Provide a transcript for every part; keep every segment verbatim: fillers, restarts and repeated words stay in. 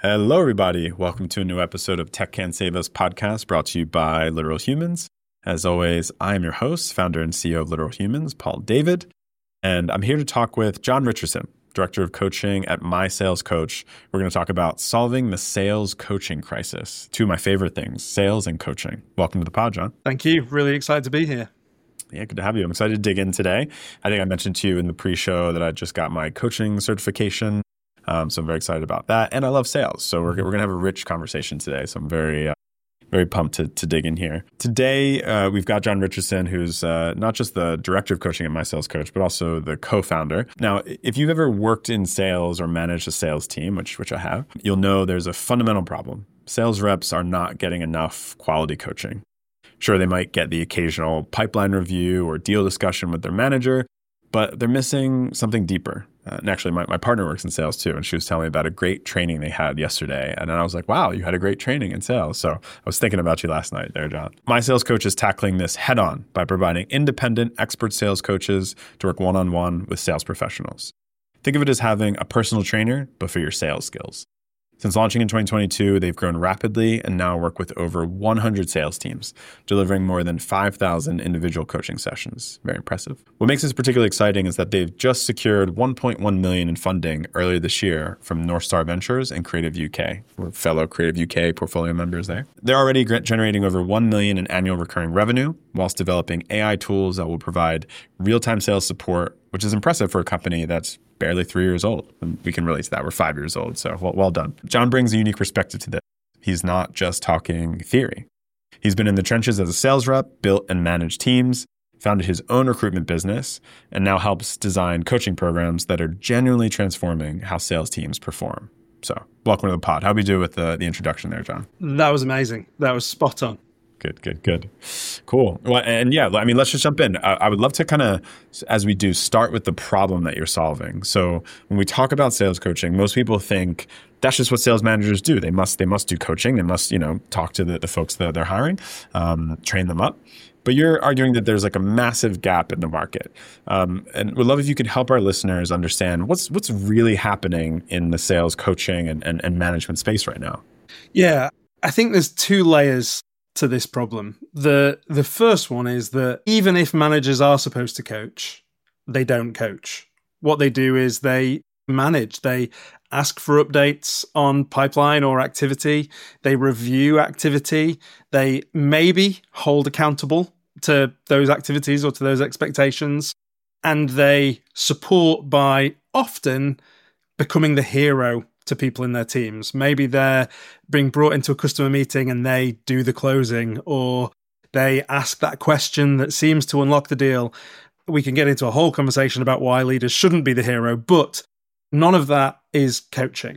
Hello, everybody. Welcome to a new episode of Tech Can Save Us podcast brought to you by Literal Humans. As always, I am your host, founder and C E O of Literal Humans, Paul David, and I'm here to talk with John Richardson, Director of Coaching at My Sales Coach. We're going to talk about solving the sales coaching crisis. Two of my favorite things, sales and coaching. Welcome to the pod, John. Thank you. Really excited to be here. Yeah, good to have you. I'm excited to dig in today. I think I mentioned to you in the pre-show that I just got my coaching certification. Um, so I'm very excited about that. And I love sales. So we're, we're going to have a rich conversation today. So I'm very, uh, very pumped to, to dig in here. Today, uh, we've got John Richardson, who's uh, not just the director of coaching at My Sales Coach, but also the co-founder. Now, if you've ever worked in sales or managed a sales team, which, which I have, you'll know there's a fundamental problem. Sales reps are not getting enough quality coaching. Sure, they might get the occasional pipeline review or deal discussion with their manager, but they're missing something deeper. Uh, and actually, my, my partner works in sales too, and she was telling me about a great training they had yesterday. And then I was like, wow, you had a great training in sales. So I was thinking about you last night there, John. My Sales Coach is tackling this head on by providing independent expert sales coaches to work one-on-one with sales professionals. Think of it as having a personal trainer, but for your sales skills. Since launching in twenty twenty-two, they've grown rapidly and now work with over one hundred sales teams, delivering more than five thousand individual coaching sessions. Very impressive. What makes this particularly exciting is that they've just secured one point one million dollars in funding earlier this year from North Star Ventures and Creative U K. We're fellow Creative U K portfolio members there. They're already generating over one million dollars in annual recurring revenue, whilst developing A I tools that will provide real-time sales support, which is impressive for a company that's barely three years old. And we can relate to that. We're five years old. So well, well done. John brings a unique perspective to this. He's not just talking theory. He's been in the trenches as a sales rep, built and managed teams, founded his own recruitment business, and now helps design coaching programs that are genuinely transforming how sales teams perform. So welcome to the pod. How'd we do with the, the introduction there, John? That was amazing. That was spot on. Good, good, good. Cool. Well, and yeah, I mean, let's just jump in. I, I would love to kind of, as we do, start with the problem that you're solving. So when we talk about sales coaching, most people think that's just what sales managers do. They must, they must do coaching. They must, you know, talk to the, the folks that they're hiring, um, train them up. But you're arguing that there's like a massive gap in the market. Um, and we'd love if you could help our listeners understand what's what's really happening in the sales coaching and, and, and management space right now. Yeah, I think there's two layers to this problem. The the first one is that even if managers are supposed to coach, they don't coach. What they do is they manage. They ask for updates on pipeline or activity. They review activity. They maybe hold accountable to those activities or to those expectations. And they support by often becoming the hero to people in their teams. Maybe they're being brought into a customer meeting and they do the closing, or they ask that question that seems to unlock the deal. We can get into a whole conversation about why leaders shouldn't be the hero, but none of that is coaching.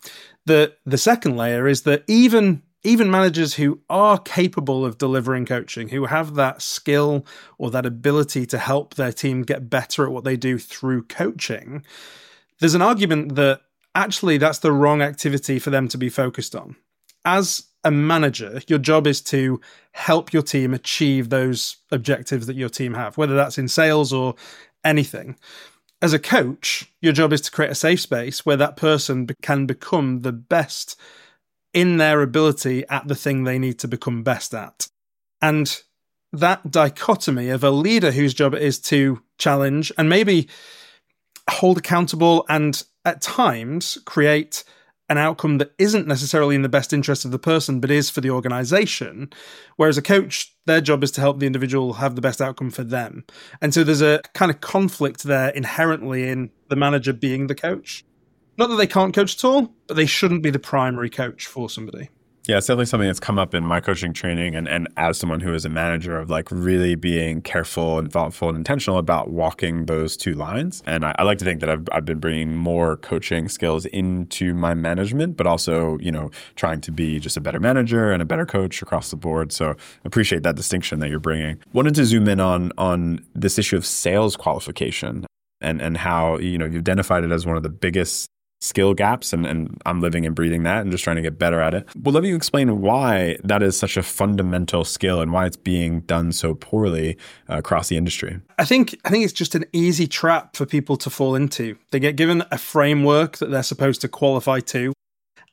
The the second layer is that even, even managers who are capable of delivering coaching, who have that skill or that ability to help their team get better at what they do through coaching, there's an argument that actually that's the wrong activity for them to be focused on. As a manager, your job is to help your team achieve those objectives that your team have, whether that's in sales or anything. As a coach, your job is to create a safe space where that person can become the best in their ability at the thing they need to become best at. And that dichotomy of a leader whose job it is to challenge and maybe hold accountable and at times create an outcome that isn't necessarily in the best interest of the person, but is for the organization. Whereas a coach, their job is to help the individual have the best outcome for them. And so there's a kind of conflict there inherently in the manager being the coach. Not that they can't coach at all, but they shouldn't be the primary coach for somebody. Yeah, it's definitely something that's come up in my coaching training and, and as someone who is a manager of like really being careful and thoughtful and intentional about walking those two lines. And I, I like to think that I've, I've been bringing more coaching skills into my management, but also, you know, trying to be just a better manager and a better coach across the board. So I appreciate that distinction that you're bringing. Wanted to zoom in on, on this issue of sales qualification and, and how, you know, you've identified it as one of the biggest skill gaps, and, and I'm living and breathing that and just trying to get better at it. Well, let me explain why that is such a fundamental skill and why it's being done so poorly uh, across the industry. I think I think it's just an easy trap for people to fall into. They get given a framework that they're supposed to qualify to,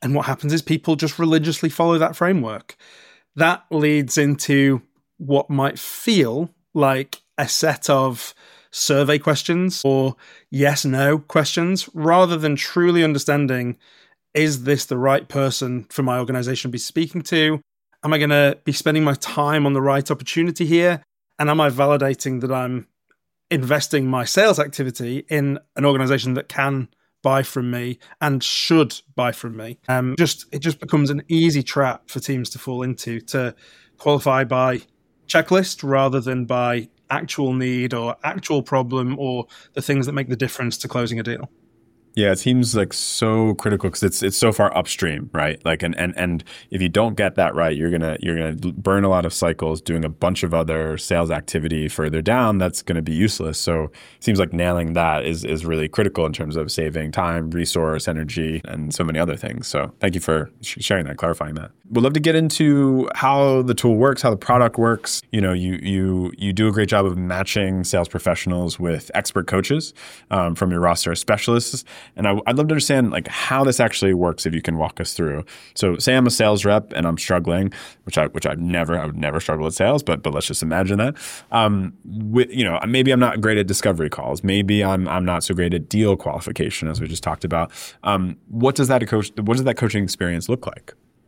And what happens is people just religiously follow that framework. That leads into what might feel like a set of survey questions or yes, no questions, rather than truly understanding, is this the right person for my organization to be speaking to? Am I going to be spending my time on the right opportunity here? And am I validating that I'm investing my sales activity in an organization that can buy from me and should buy from me? Um, just it just becomes an easy trap for teams to fall into, to qualify by checklist rather than by actual need or actual problem or the things that make the difference to closing a deal. Yeah, it seems like so critical because it's it's so far upstream, right? Like, and and and if you don't get that right, you're gonna you're gonna burn a lot of cycles doing a bunch of other sales activity further down. That's gonna be useless. So it seems like nailing that is is really critical in terms of saving time, resource, energy, and so many other things. So thank you for sharing that, clarifying that. We'd love to get into how the tool works, how the product works. You know, you you you do a great job of matching sales professionals with expert coaches um, from your roster of specialists. And I, I'd love to understand like how this actually works, if you can walk us through. So say I'm a sales rep and I'm struggling, which I which I've never I would never struggle at sales, but but let's just imagine that. Um, with, you know, maybe I'm not great at discovery calls. Maybe I'm I'm not so great at deal qualification, as we just talked about. Um, what does that coach what does that coaching experience look like?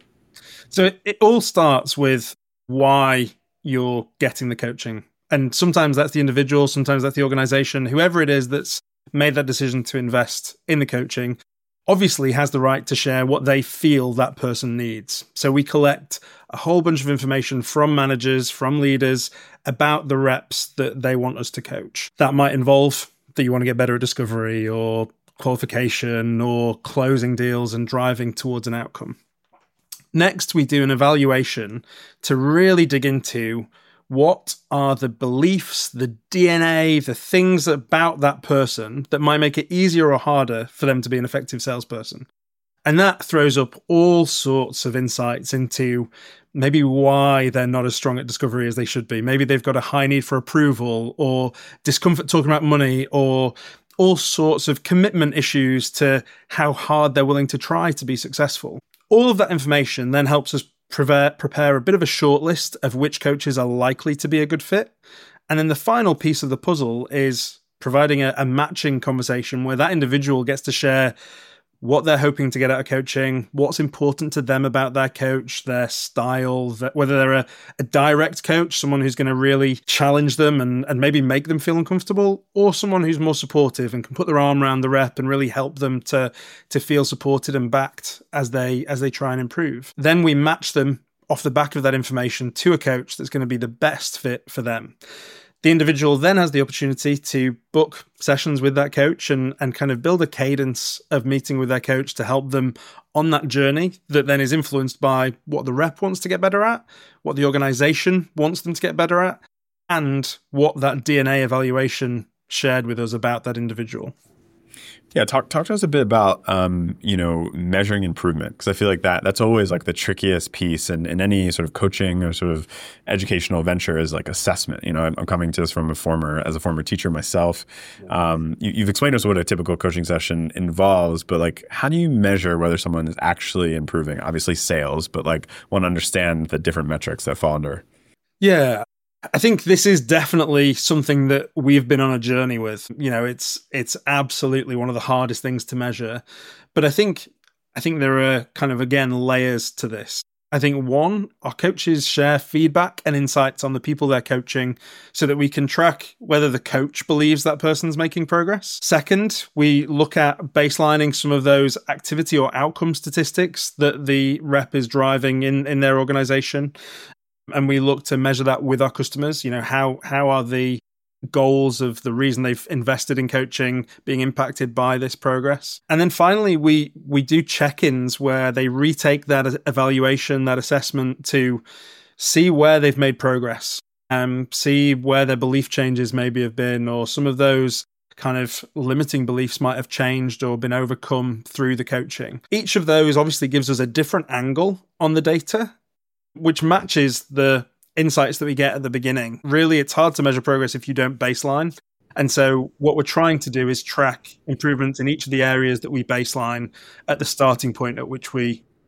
So it, it all starts with why you're getting the coaching. And sometimes that's the individual, sometimes that's the organization, whoever it is that's made that decision to invest in the coaching, obviously has the right to share what they feel that person needs. So we collect a whole bunch of information from managers, from leaders about the reps that they want us to coach. That might involve that you want to get better at discovery or qualification or closing deals and driving towards an outcome. Next, we do an evaluation to really dig into what are the beliefs, the D N A, the things about that person that might make it easier or harder for them to be an effective salesperson. And that throws up all sorts of insights into maybe why they're not as strong at discovery as they should be. Maybe they've got a high need for approval or discomfort talking about money or all sorts of commitment issues to how hard they're willing to try to be successful. All of that information then helps us prepare, prepare a bit of a short list of which coaches are likely to be a good fit. And then the final piece of the puzzle is providing a, a matching conversation where that individual gets to share what they're hoping to get out of coaching, what's important to them about their coach, their style, whether they're a, a direct coach, someone who's going to really challenge them and, and maybe make them feel uncomfortable, or someone who's more supportive and can put their arm around the rep and really help them to, to feel supported and backed as they as they try and improve. Then we match them off the back of that information to a coach that's going to be the best fit for them. The individual then has the opportunity to book sessions with that coach and, and kind of build a cadence of meeting with their coach to help them on that journey that then is influenced by what the rep wants to get better at, what the organization wants them to get better at, and what that D N A evaluation shared with us about that individual. Yeah, talk talk to us a bit about um, you know, measuring improvement, because I feel like that that's always like the trickiest piece in, in any sort of coaching or sort of educational venture is like assessment. You know, I'm, I'm coming to this from a former as a former teacher myself. Um, you, you've explained to us what a typical coaching session involves, but like, how do you measure whether someone is actually improving? Obviously, sales, but like, want to understand the different metrics that fall under. Yeah. I think this is definitely something that we've been on a journey with. You know, it's it's absolutely one of the hardest things to measure. But I think I think there are kind of, again, layers to this. I think one, our coaches share feedback and insights on the people they're coaching so that we can track whether the coach believes that person's making progress. Second, we look at baselining some of those activity or outcome statistics that the rep is driving in, in their organization. And we look to measure that with our customers. You know, how how are the goals of the reason they've invested in coaching being impacted by this progress? And then finally, we we do check-ins where they retake that evaluation, that assessment to see where they've made progress, um, see where their belief changes maybe have been, or some of those kind of limiting beliefs might have changed or been overcome through the coaching. Each of those obviously gives us a different angle on the data, which matches the insights that we get at the beginning. Really, it's hard to measure progress if you don't baseline. And so what we're trying to do is track improvements in each of the areas that we baseline at the starting point at which we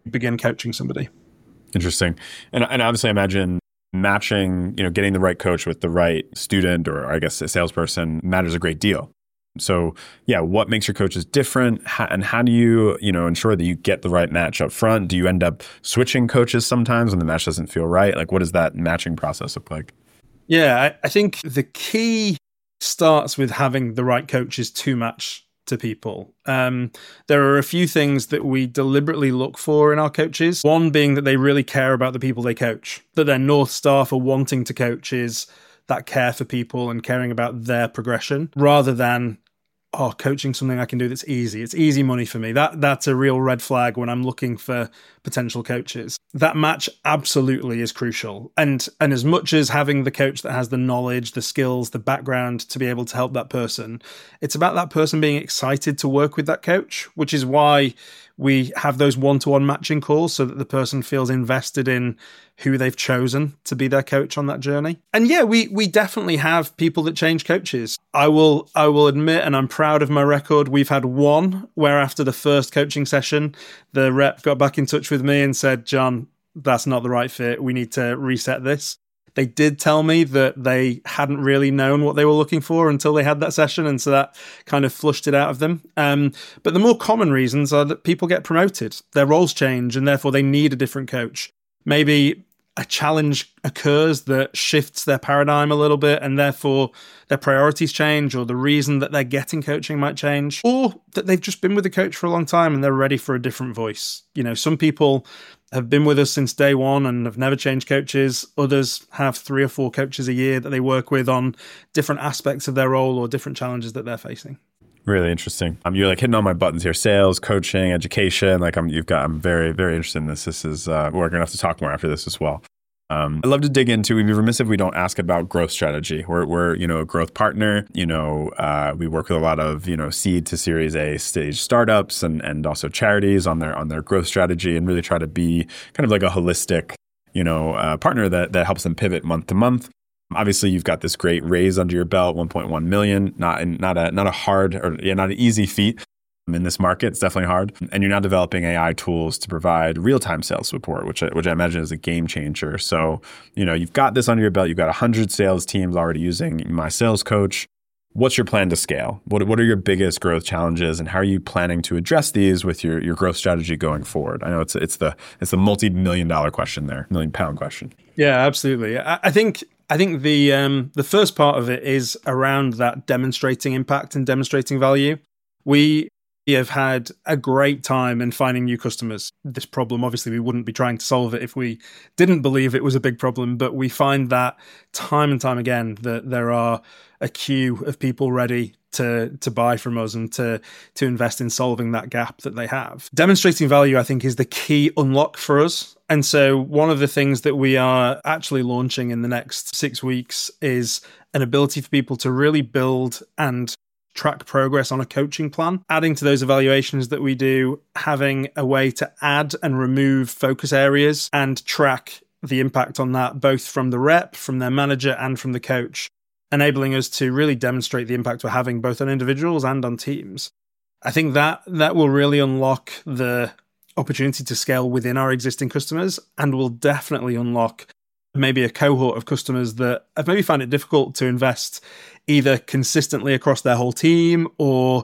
begin coaching somebody. Interesting. And, and obviously I imagine matching, you know, getting the right coach with the right student, or I guess a salesperson, matters a great deal. So yeah, what makes your coaches different, how, and how do you, you know, ensure that you get the right match up front? Do you end up switching coaches sometimes when the match doesn't feel right? Like, what does that matching process look like? Yeah, I, I think the key starts with having the right coaches to match to people. Um, there are a few things that we deliberately look for in our coaches. One being that they really care about the people they coach, that their North Star for wanting to coach is that care for people and caring about their progression, rather than, oh, coaching something I can do that's easy. It's easy money for me. That That's a real red flag when I'm looking for potential coaches. That match absolutely is crucial. And and as much as having the coach that has the knowledge, the skills, the background to be able to help that person, it's about that person being excited to work with that coach, which is why we have those one-to-one matching calls so that the person feels invested in who they've chosen to be their coach on that journey. And yeah, we we definitely have people that change coaches. I will I will admit, and I'm proud of my record, we've had one where after the first coaching session, the rep got back in touch with me and said, John, that's not the right fit. We need to reset this. They did tell me that they hadn't really known what they were looking for until they had that session, and so that kind of flushed it out of them. Um, but the more common reasons are that people get promoted, their roles change, and therefore they need a different coach. Maybe a challenge occurs that shifts their paradigm a little bit, and therefore their priorities change, or the reason that they're getting coaching might change, or that they've just been with the coach for a long time and they're ready for a different voice. You know, some people have been with us since day one and have never changed coaches. Others have three or four coaches a year that they work with on different aspects of their role or different challenges that they're facing. Really interesting. Um, you're like hitting all my buttons here: sales, coaching, education. Like I'm, you've got. I'm very, very interested in this. This is uh, we're gonna have to talk more after this as well. Um, I'd love to dig into. We'd be remiss if we don't ask about growth strategy. We're, we're you know, a growth partner. You know, uh, we work with a lot of you know seed to Series A stage startups and and also charities on their on their growth strategy, and really try to be kind of like a holistic, you know, uh, partner that that helps them pivot month to month. Obviously, you've got this great raise under your belt, one point one million. Not not a not a hard or yeah, not an easy feat. In this market, it's definitely hard. And you're now developing A I tools to provide real-time sales support, which I, which I imagine is a game changer. So, you know, you've got this under your belt. You've got one hundred sales teams already using My Sales Coach. What's your plan to scale? What what are your biggest growth challenges, and how are you planning to address these with your, your growth strategy going forward? I know it's it's the it's the multi-million dollar question there, million pound question. Yeah, absolutely. I, I think I think the um, the first part of it is around that demonstrating impact and demonstrating value. We We have had a great time in finding new customers. This problem, obviously, we wouldn't be trying to solve it if we didn't believe it was a big problem, but we find that time and time again that there are a queue of people ready to to buy from us and to to invest in solving that gap that they have. Demonstrating value, I think, is the key unlock for us. And so one of the things that we are actually launching in the next six weeks is an ability for people to really build and track progress on a coaching plan, adding to those evaluations that we do, having a way to add and remove focus areas and track the impact on that, both from the rep, from their manager, and from the coach, enabling us to really demonstrate the impact we're having both on individuals and on teams. I think that that will really unlock the opportunity to scale within our existing customers, and will definitely unlock maybe a cohort of customers that have maybe found it difficult to invest either consistently across their whole team, or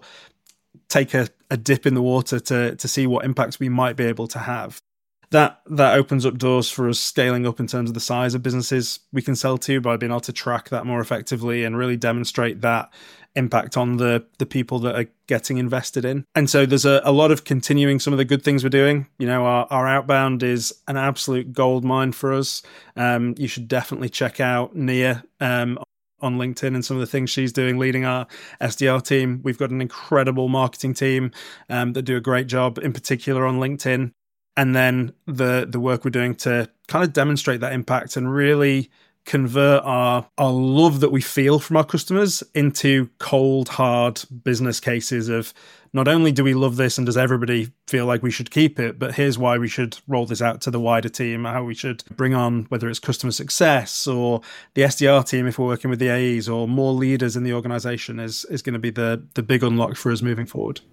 take a, a dip in the water to to see what impacts we might be able to have. That that opens up doors for us scaling up in terms of the size of businesses we can sell to, by being able to track that more effectively and really demonstrate that impact on the the people that are getting invested in. And so there's a, a lot of continuing some of the good things we're doing. You know, our, our outbound is an absolute gold mine for us. Um, you should definitely check out Nia um, on LinkedIn and some of the things she's doing leading our S D R team. We've got an incredible marketing team um, that do a great job, in particular on LinkedIn. And then the the work we're doing to kind of demonstrate that impact and really convert our our love that we feel from our customers into cold, hard business cases of not only do we love this and does everybody feel like we should keep it, but here's why we should roll this out to the wider team, how we should bring on, whether it's customer success or the S D R team if we're working with the A Es, or more leaders in the organization is is going to be the the big unlock for us moving forward.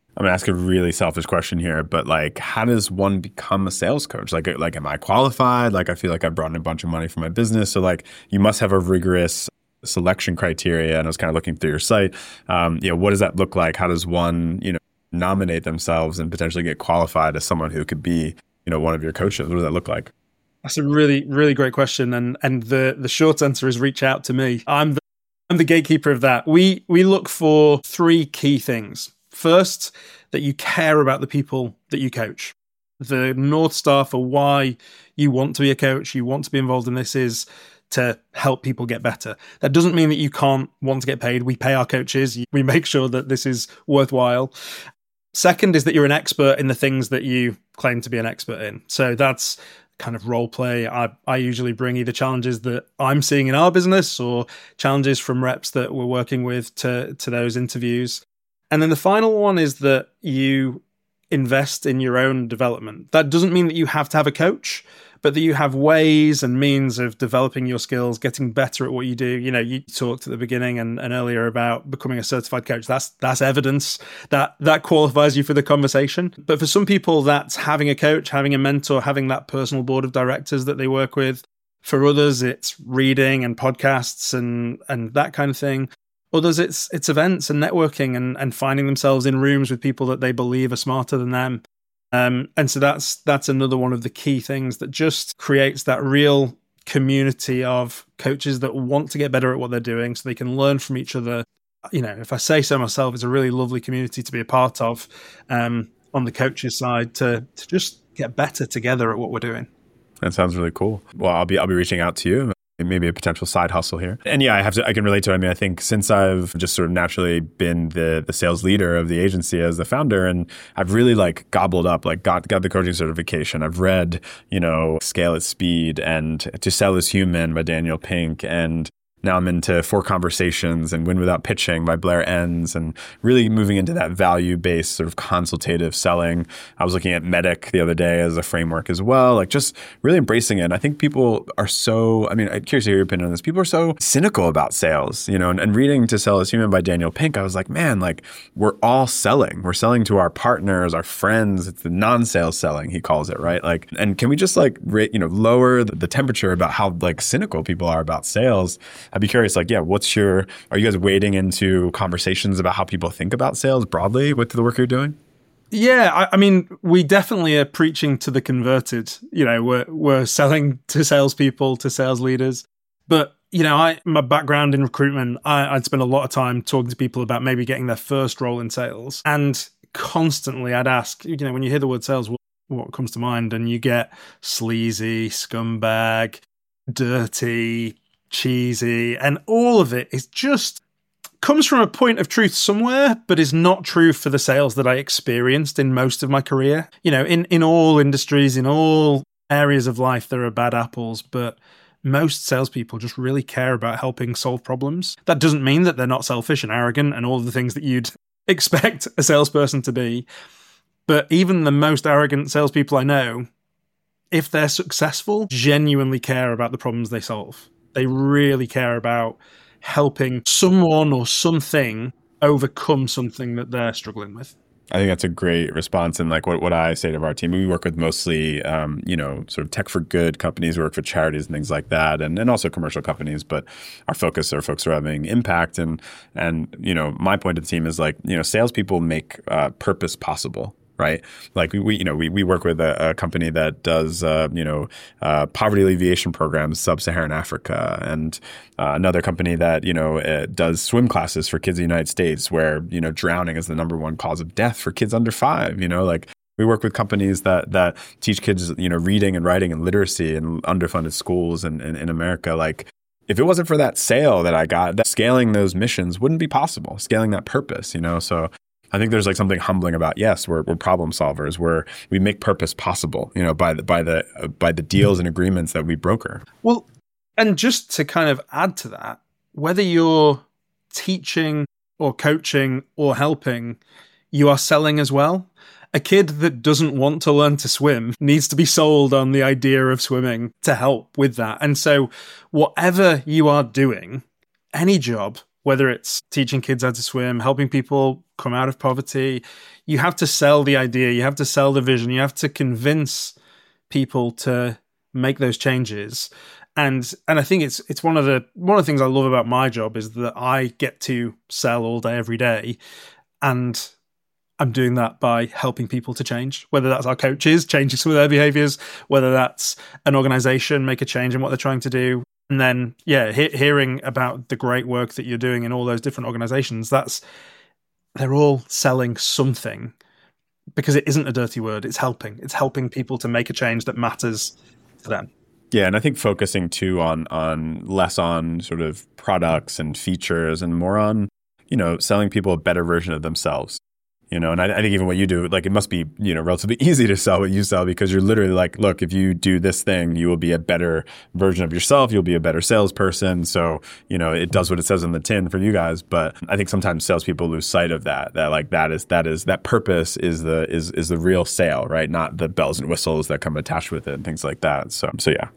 I'm gonna ask a really selfish question here, but like, how does one become a sales coach? Like, like, am I qualified? Like, I feel like I brought in a bunch of money for my business, so like, you must have a rigorous selection criteria. And I was kind of looking through your site. Um, you know, what does that look like? How does one, you know, nominate themselves and potentially get qualified as someone who could be, you know, one of your coaches? What does that look like? That's a really, really great question, and and the the short answer is reach out to me. I'm the I'm the gatekeeper of that. We we look for three key things. First, that you care about the people that you coach. The North Star for why you want to be a coach, you want to be involved in this, is to help people get better. That doesn't mean that you can't want to get paid. We pay our coaches. We make sure that this is worthwhile. Second is that you're an expert in the things that you claim to be an expert in. So that's kind of role play. I, I usually bring either challenges that I'm seeing in our business or challenges from reps that we're working with to, to those interviews. And then the final one is that you invest in your own development. That doesn't mean that you have to have a coach, but that you have ways and means of developing your skills, getting better at what you do. You know, you talked at the beginning and, and earlier about becoming a certified coach. That's that's evidence that that qualifies you for the conversation. But for some people, that's having a coach, having a mentor, having that personal board of directors that they work with. For others, it's reading and podcasts and and that kind of thing. Others, it's it's events and networking and, and finding themselves in rooms with people that they believe are smarter than them. Um, and so that's that's another one of the key things that just creates that real community of coaches that want to get better at what they're doing so they can learn from each other. You know, if I say so myself, it's a really lovely community to be a part of um, on the coaches side to to just get better together at what we're doing. That sounds really cool. Well, I'll be I'll be reaching out to you. Maybe a potential side hustle here. And yeah, I have to, I can relate to it. I mean, I think since I've just sort of naturally been the the sales leader of the agency as the founder, and I've really like gobbled up, like got, got the coaching certification. I've read, you know, Scale at Speed and To Sell is Human by Daniel Pink. And now I'm into Four Conversations and Win Without Pitching by Blair Enns, and really moving into that value-based sort of consultative selling. I was looking at Medic the other day as a framework as well, like just really embracing it. And I think people are so, I mean, I'm curious to hear your opinion on this. People are so cynical about sales, you know, and, and reading To Sell is Human by Daniel Pink, I was like, man, like we're all selling. We're selling to our partners, our friends. It's the non-sales selling, he calls it, right? Like, and can we just like, rate, you know, lower the, the temperature about how like cynical people are about sales? I'd be curious, like, yeah, what's your, are you guys wading into conversations about how people think about sales broadly with the work you're doing? Yeah, I, I mean, we definitely are preaching to the converted. You know, we're we're selling to salespeople, to sales leaders. But, you know, I my background in recruitment, I, I'd spend a lot of time talking to people about maybe getting their first role in sales. And constantly I'd ask, you know, when you hear the word sales, what, what comes to mind? And you get sleazy, scumbag, dirty, cheesy, and all of it is just comes from a point of truth somewhere, but is not true for the sales that I experienced in most of my career. You know, in, in all industries, in all areas of life, there are bad apples, but most salespeople just really care about helping solve problems. That doesn't mean that they're not selfish and arrogant and all of the things that you'd expect a salesperson to be. But even the most arrogant salespeople I know, if they're successful, genuinely care about the problems they solve. They really care about helping someone or something overcome something that they're struggling with. I think that's a great response. And like what, what I say to our team, we work with mostly, um, you know, sort of tech for good companies. We work for charities and things like that, and, and also commercial companies. But our focus are folks who are having impact. And, and, you know, my point to the team is like, you know, salespeople make uh, purpose possible. Right? Like we, we, you know, we, we work with a, a company that does, uh, you know, uh, poverty alleviation programs, sub-Saharan Africa, and uh, another company that, you know, uh, does swim classes for kids in the United States where, you know, drowning is the number one cause of death for kids under five, you know, like we work with companies that, that teach kids, you know, reading and writing and literacy in underfunded schools in, in, in America. Like if it wasn't for that sale that I got, that scaling those missions wouldn't be possible, scaling that purpose, you know, so I think there's like something humbling about, yes, we're we're problem solvers. We're we make purpose possible, you know, by the by the uh, by the deals and agreements that we broker. Well, and just to kind of add to that, whether you're teaching or coaching or helping, you are selling as well. A kid that doesn't want to learn to swim needs to be sold on the idea of swimming to help with that. And so whatever you are doing, any job, whether it's teaching kids how to swim, helping people come out of poverty. You have to sell the idea, you have to sell the vision, you have to convince people to make those changes. And and I think it's it's one of the one of the things I love about my job is that I get to sell all day, every day. And I'm doing that by helping people to change, whether that's our coaches changing some of their behaviors, whether that's an organization make a change in what they're trying to do. And then, yeah, he- hearing about the great work that you're doing in all those different organizations, that's they're all selling something, because it isn't a dirty word. It's helping. It's helping people to make a change that matters to them. Yeah, and I think focusing too on on less on sort of products and features and more on, you know, selling people a better version of themselves. You know, and I, I think even what you do, like it must be, you know, relatively easy to sell what you sell, because you're literally like, look, if you do this thing, you will be a better version of yourself. You'll be a better salesperson. So, you know, it does what it says on the tin for you guys. But I think sometimes salespeople lose sight of that, that like that is, that is, that purpose is the, is, is the real sale, right? Not the bells and whistles that come attached with it and things like that. So, so yeah.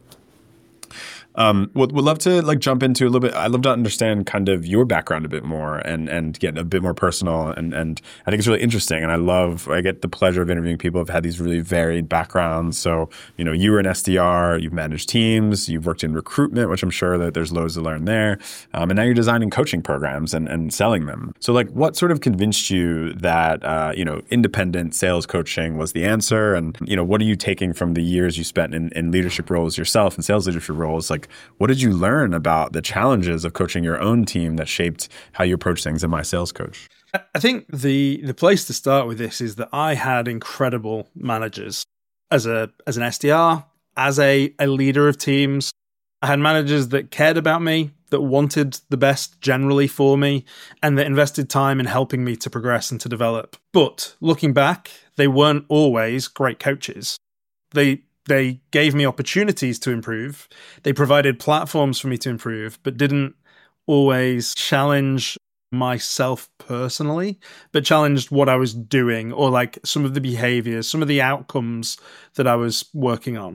Um, would would love to like jump into a little bit. I'd love to understand kind of your background a bit more and and get a bit more personal. And and I think it's really interesting. And I love I get the pleasure of interviewing people who've had these really varied backgrounds. So you know, you were an S D R, you've managed teams, you've worked in recruitment, which I'm sure that there's loads to learn there. Um, and now you're designing coaching programs and and selling them. So like, what sort of convinced you that uh, you know, independent sales coaching was the answer? And you know, what are you taking from the years you spent in, in leadership roles yourself and sales leadership roles? Like, what did you learn about the challenges of coaching your own team that shaped how you approach things in My Sales Coach? I think the the place to start with this is that I had incredible managers as a as an S D R, as a, a leader of teams. I had managers that cared about me, that wanted the best generally for me, and that invested time in helping me to progress and to develop. But looking back, they weren't always great coaches. They They gave me opportunities to improve. They provided platforms for me to improve, but didn't always challenge myself personally, but challenged what I was doing, or like some of the behaviors, some of the outcomes that I was working on.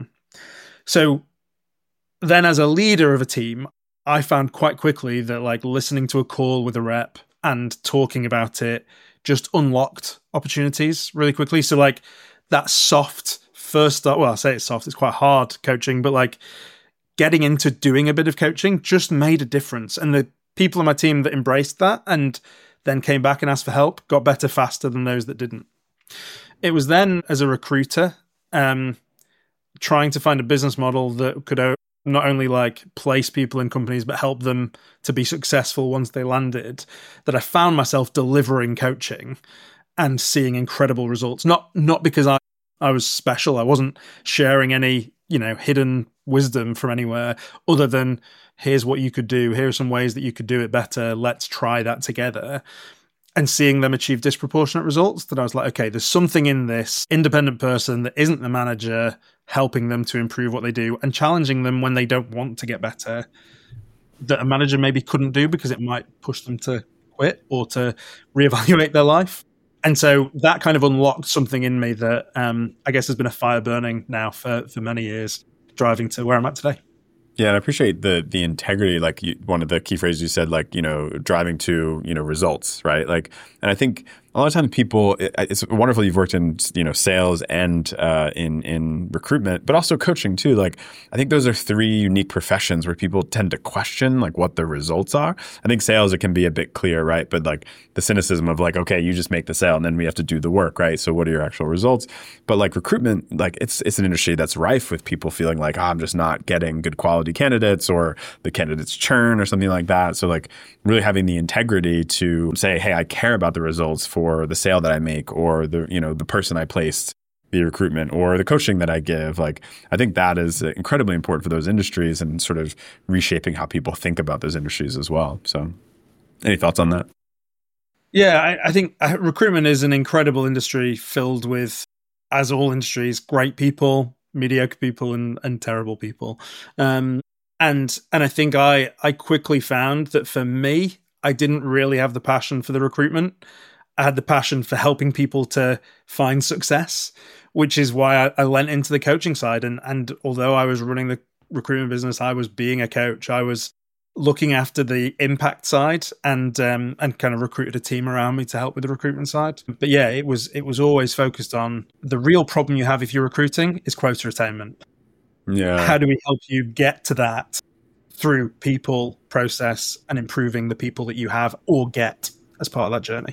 So then as a leader of a team, I found quite quickly that like listening to a call with a rep and talking about it just unlocked opportunities really quickly. So like that soft first start, well, I say it's soft, it's quite hard coaching, but like getting into doing a bit of coaching just made a difference. And the people on my team that embraced that and then came back and asked for help got better faster than those that didn't. It was then as a recruiter, um, trying to find a business model that could not only like place people in companies, but help them to be successful once they landed, that I found myself delivering coaching and seeing incredible results. Not, not because I, I was special. I wasn't sharing any, you know, hidden wisdom from anywhere other than here's what you could do. Here are some ways that you could do it better. Let's try that together. And seeing them achieve disproportionate results, that I was like, okay, there's something in this independent person that isn't the manager, helping them to improve what they do and challenging them when they don't want to get better, that a manager maybe couldn't do because it might push them to quit or to reevaluate their life. And so that kind of unlocked something in me that um, I guess has been a fire burning now for, for many years, driving to where I'm at today. Yeah, and I appreciate the the integrity. Like you, one of the key phrases you said, like, you know, driving to, you know, results, right? Like, and I think a lot of times people, it, it's wonderful you've worked in, you know, sales and uh, in in recruitment, but also coaching too. Like, I think those are three unique professions where people tend to question like what the results are. I think sales, it can be a bit clear, right? But like the cynicism of like, okay, you just make the sale and then we have to do the work, right? So what are your actual results? But like recruitment, like it's it's an industry that's rife with people feeling like, oh, I'm just not getting good quality candidates, or the candidates churn or something like that. So like really having the integrity to say, hey, I care about the results for the sale that I make, or the, you know, the person I placed, the recruitment, or the coaching that I give. Like, I think that is incredibly important for those industries and sort of reshaping how people think about those industries as well. So any thoughts on that? Yeah, I, I think recruitment is an incredible industry filled with, as all industries, great people, mediocre people, and, and terrible people. Um, and and I think I I quickly found that for me, I didn't really have the passion for the recruitment. I had the passion for helping people to find success, which is why I, I went into the coaching side. And and although I was running the recruitment business, I was being a coach. I was looking after the impact side and um, and kind of recruited a team around me to help with the recruitment side. But yeah, it was it was always focused on the real problem you have if you're recruiting is quota attainment. Yeah. How do we help you get to that through people, process, and improving the people that you have or get as part of that journey?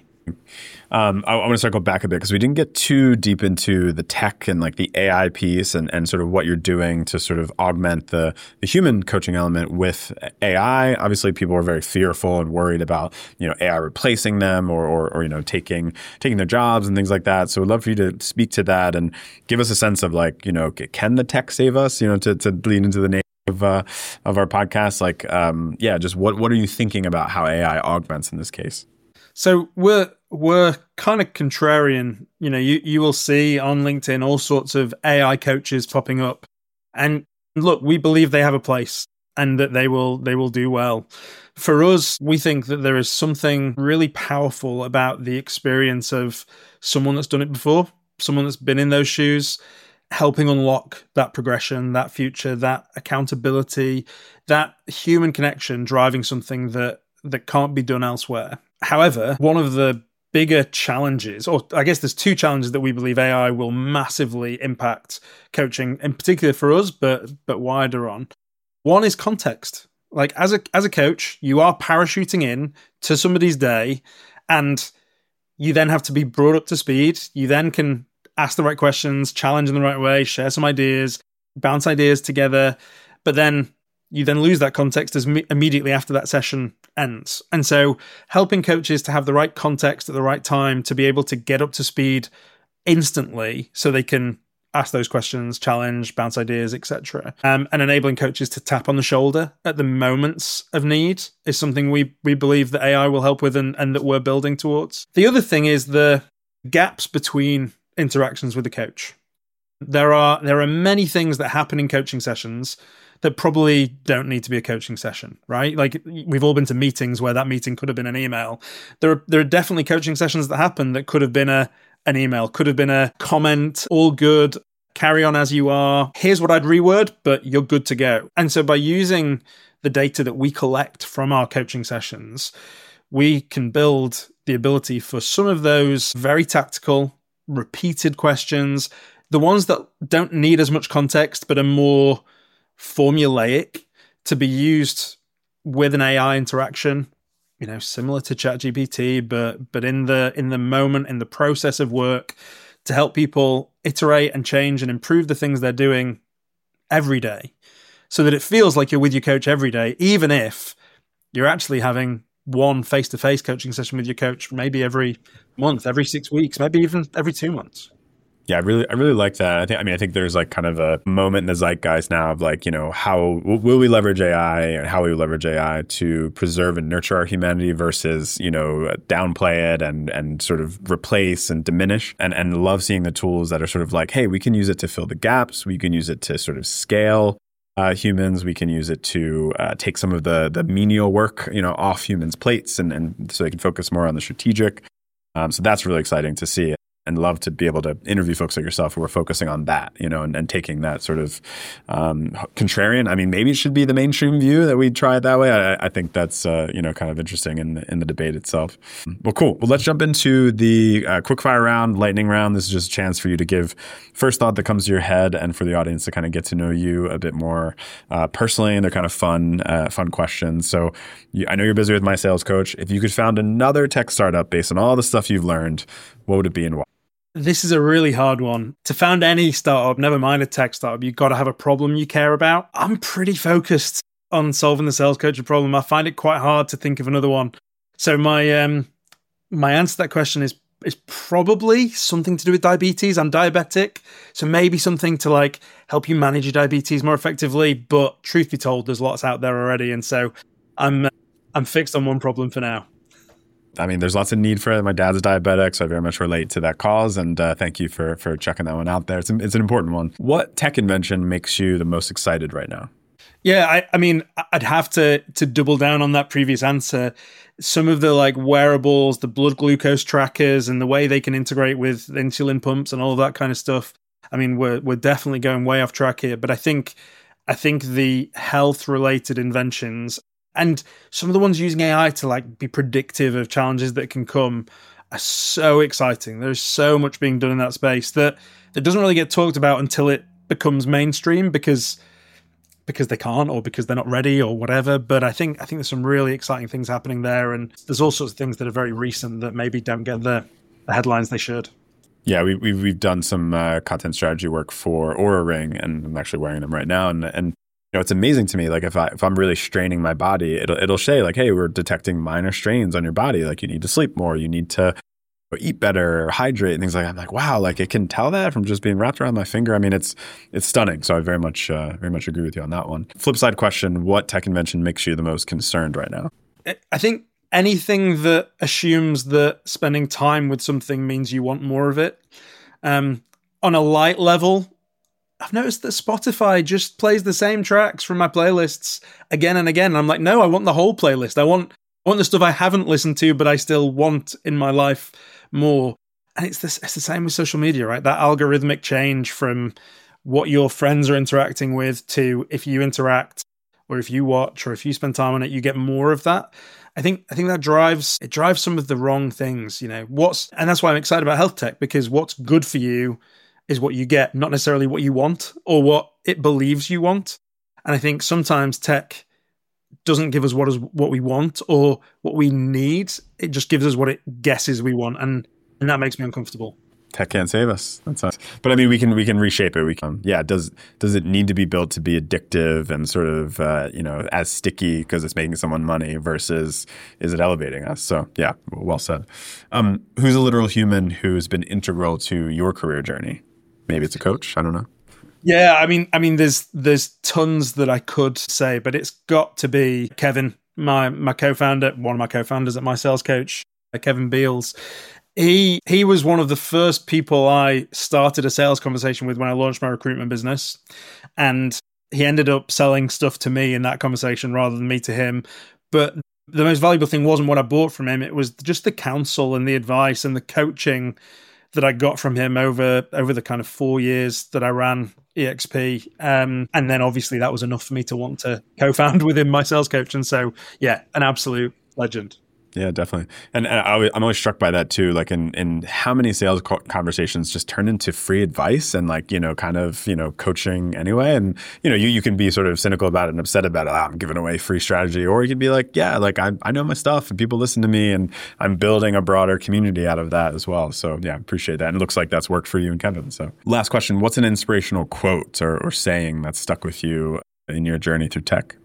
Um, I, I want to circle back a bit because we didn't get too deep into the tech and like the A I piece and, and sort of what you're doing to sort of augment the, the human coaching element with A I. Obviously, people are very fearful and worried about, you know, A I replacing them or, or, or you know, taking taking their jobs and things like that. So I'd love for you to speak to that and give us a sense of like, you know, can the tech save us, you know, to, to lead into the name of uh, of our podcast? Like, um, yeah, just what, what are you thinking about how A I augments in this case? So we're we're kind of contrarian. You know, you, you will see on LinkedIn all sorts of A I coaches popping up. And look, we believe they have a place and that they will they will do well. For us, we think that there is something really powerful about the experience of someone that's done it before, someone that's been in those shoes, helping unlock that progression, that future, that accountability, that human connection, driving something that that can't be done elsewhere. However, one of the bigger challenges, or I guess there's two challenges that we believe A I will massively impact coaching, in particular for us, but but wider on. One is context. Like as a as a coach, you are parachuting in to somebody's day, and you then have to be brought up to speed. You then can ask the right questions, challenge in the right way, share some ideas, bounce ideas together, but then you then lose that context as me- immediately after that session ends. And so helping coaches to have the right context at the right time to be able to get up to speed instantly so they can ask those questions, challenge, bounce ideas, et cetera. Um, and enabling coaches to tap on the shoulder at the moments of need is something we we believe that A I will help with and, and that we're building towards. The other thing is the gaps between interactions with the coach. There are there are many things that happen in coaching sessions that probably don't need to be a coaching session, right? Like we've all been to meetings where that meeting could have been an email. There are, there are definitely coaching sessions that happen that could have been a an email, could have been a comment, all good, carry on as you are. Here's what I'd reword, but you're good to go. And so by using the data that we collect from our coaching sessions, we can build the ability for some of those very tactical, repeated questions, the ones that don't need as much context, but are more formulaic, to be used with an A I interaction, you know, similar to ChatGPT, but but in the in the moment, in the process of work, to help people iterate and change and improve the things they're doing every day, so that it feels like you're with your coach every day, even if you're actually having one face-to-face coaching session with your coach maybe every month, every six weeks, maybe even every two months. Yeah, I really, I really like that. I think, I mean, I think there's like kind of a moment in the zeitgeist now of like, you know, how will we leverage A I and how will we leverage A I to preserve and nurture our humanity versus, you know, downplay it and and sort of replace and diminish. And and love seeing the tools that are sort of like, hey, we can use it to fill the gaps. We can use it to sort of scale uh, humans. We can use it to uh, take some of the the menial work, you know, off humans' plates, and and so they can focus more on the strategic. Um, so that's really exciting to see. And love to be able to interview folks like yourself who are focusing on that, you know, and, and taking that sort of um, contrarian. I mean, maybe it should be the mainstream view that we try it that way. I, I think that's, uh, you know, kind of interesting in the, in the debate itself. Well, cool. Well, let's jump into the uh, quickfire round, lightning round. This is just a chance for you to give first thought that comes to your head and for the audience to kind of get to know you a bit more uh, personally. And they're kind of fun, uh, fun questions. So you, I know you're busy with My Sales Coach. If you could found another tech startup based on all the stuff you've learned, what would it be and why? This is a really hard one. To found any startup, never mind a tech startup, you've got to have a problem you care about. I'm pretty focused on solving the sales coaching problem. I find it quite hard to think of another one. So my um my answer to that question is is probably something to do with diabetes. I'm diabetic, so maybe something to like help you manage your diabetes more effectively. But truth be told, there's lots out there already, and so I'm I'm fixed on one problem for now. I mean, there's lots of need for it. My dad's diabetic, so I very much relate to that cause. And uh, thank you for for checking that one out there. It's, it's an important one. What tech invention makes you the most excited right now? Yeah, I, I mean, I'd have to to double down on that previous answer. Some of the like wearables, the blood glucose trackers, and the way they can integrate with insulin pumps and all of that kind of stuff. I mean, we're we're definitely going way off track here, but I think I think the health related inventions And some of the ones using A I to like be predictive of challenges that can come are so exciting. There's so much being done in that space that that doesn't really get talked about until it becomes mainstream because because they can't or because they're not ready or whatever. But I think I think there's some really exciting things happening there, and there's all sorts of things that are very recent that maybe don't get the, the headlines they should. Yeah, we, we've we've done some uh, content strategy work for Oura Ring, and I'm actually wearing them right now. And and you know, it's amazing to me. Like if I if I'm really straining my body, it'll it'll say like, hey, we're detecting minor strains on your body. Like you need to sleep more, you need to eat better, or hydrate, and things like that. I'm like, wow, like it can tell that from just being wrapped around my finger. I mean, it's it's stunning. So I very much uh, very much agree with you on that one. Flip side question: what tech invention makes you the most concerned right now? I think anything that assumes that spending time with something means you want more of it. Um, on a light level, I've noticed that Spotify just plays the same tracks from my playlists again and again. And I'm like, no, I want the whole playlist. I want, I want the stuff I haven't listened to, but I still want in my life more. And it's this, it's the same with social media, right? That algorithmic change from what your friends are interacting with to if you interact or if you watch or if you spend time on it, you get more of that. I think I think that drives it drives some of the wrong things, you know. What's and that's why I'm excited about health tech, because what's good for you is what you get, not necessarily what you want or what it believes you want. And I think sometimes tech doesn't give us what is what we want or what we need. It just gives us what it guesses we want, and and that makes me uncomfortable. Tech can't save us. That's us. But I mean, we can we can reshape it. We can, yeah. Does does it need to be built to be addictive and sort of uh, you know as sticky because it's making someone money versus is it elevating us? So yeah, well said. Um, who's a literal human who's been integral to your career journey? Maybe it's a coach. I don't know. Yeah, I mean, I mean, there's there's tons that I could say, but it's got to be Kevin, my my co-founder, one of my co-founders at My Sales Coach, Kevin Beals. He he was one of the first people I started a sales conversation with when I launched my recruitment business. And he ended up selling stuff to me in that conversation rather than me to him. But the most valuable thing wasn't what I bought from him. It was just the counsel and the advice and the coaching that I got from him over, over the kind of four years that I ran E X P. Um, and then obviously that was enough for me to want to co-found with him, My Sales Coach. And so, yeah, an absolute legend. Yeah, definitely. And, and I, I'm always struck by that too, like in, in how many sales co- conversations just turn into free advice and like, you know, kind of, you know, coaching anyway. And, you know, you, you can be sort of cynical about it and upset about it. Oh, I'm giving away free strategy. Or you can be like, yeah, like I, I know my stuff and people listen to me and I'm building a broader community out of that as well. So yeah, appreciate that. And it looks like that's worked for you and Kevin. So last question, what's an inspirational quote or, or saying that stuck with you in your journey through tech?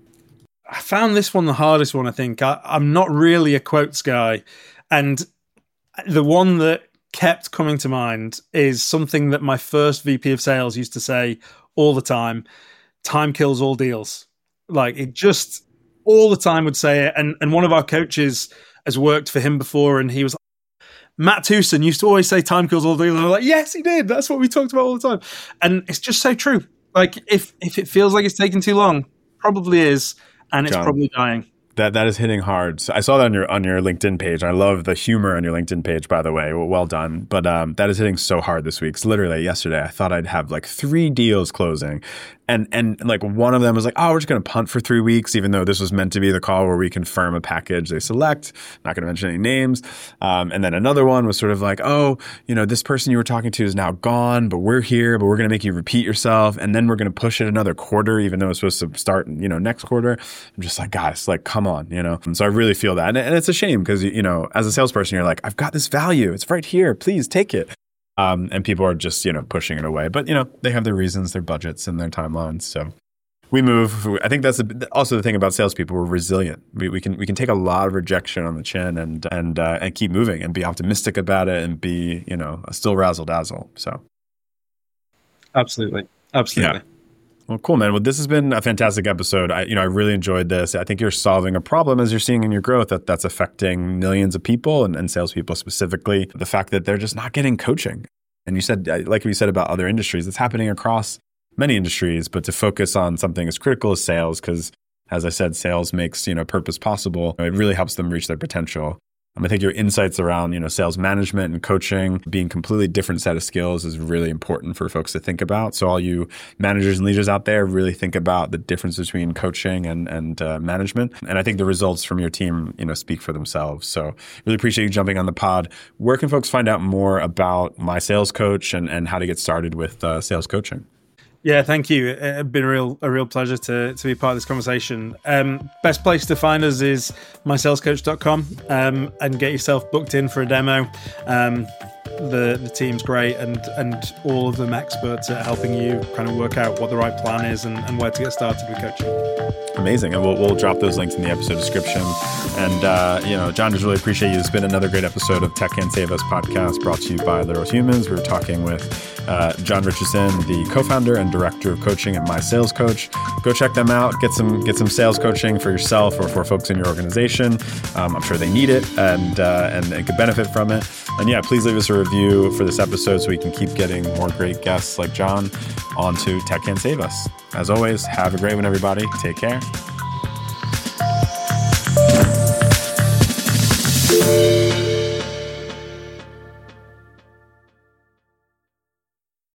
I found this one the hardest one, I think. I, I'm not really a quotes guy. And the one that kept coming to mind is something that my first V P of sales used to say all the time. Time kills all deals. Like it just all the time would say it. And, and one of our coaches has worked for him before. And he was like, Matt Tewson used to always say time kills all deals. And I'm like, yes, he did. That's what we talked about all the time. And it's just so true. Like if, if it feels like it's taking too long, probably is. And it's John, probably dying. That that is hitting hard. So I saw that on your on your LinkedIn page. I love the humor on your LinkedIn page, by the way. Well done. But um, that is hitting so hard this week. So literally yesterday, I thought I'd have like three deals closing. And and like one of them was like, oh, we're just going to punt for three weeks, even though this was meant to be the call where we confirm a package they select. Not going to mention any names. Um, and then another one was sort of like, oh, you know, this person you were talking to is now gone, but we're here, but we're going to make you repeat yourself. And then we're going to push it another quarter, even though it's supposed to start, you know, next quarter. I'm just like, guys, like, come on, you know? And so I really feel that. And, and it's a shame because, you know, as a salesperson, you're like, I've got this value. It's right here. Please take it. Um, and people are just, you know, pushing it away. But, you know, they have their reasons, their budgets, and their timelines. So we move. I think that's a, also the thing about salespeople. We're resilient. We, we can we can take a lot of rejection on the chin and and uh, and keep moving and be optimistic about it and be, you know, still razzle dazzle. So absolutely, absolutely. Yeah. Well, cool, man. Well, this has been a fantastic episode. I, you know, I really enjoyed this. I think you're solving a problem as you're seeing in your growth that that's affecting millions of people and, and salespeople specifically. The fact that they're just not getting coaching. And you said, like we said about other industries, it's happening across many industries, but to focus on something as critical as sales, because as I said, sales makes, you know, purpose possible. It really helps them reach their potential. I think your insights around, you know, sales management and coaching being completely different set of skills is really important for folks to think about. So all you managers and leaders out there, really think about the difference between coaching and, and uh, management. And I think the results from your team, you know, speak for themselves. So really appreciate you jumping on the pod. Where can folks find out more about My Sales Coach and, and how to get started with uh, sales coaching? Yeah, thank you. It's been a real a real pleasure to to be part of this conversation. Um, best place to find us is my sales coach dot com um, and get yourself booked in for a demo. Um, the the team's great and and all of them experts at helping you kind of work out what the right plan is and, and where to get started with coaching. Amazing. And we'll, we'll drop those links in the episode description. And, uh, you know, John, just really appreciate you. It's been another great episode of Tech Can Save Us podcast brought to you by Literal Humans. We were talking with uh, John Richardson, the co-founder and director of coaching at My Sales Coach. Go check them out. Get some get some sales coaching for yourself or for folks in your organization. Um, I'm sure they need it and, uh, and and could benefit from it. And yeah, please leave us a review for this episode so we can keep getting more great guests like John onto Tech Can Save Us. As always, have a great one, everybody. Take care.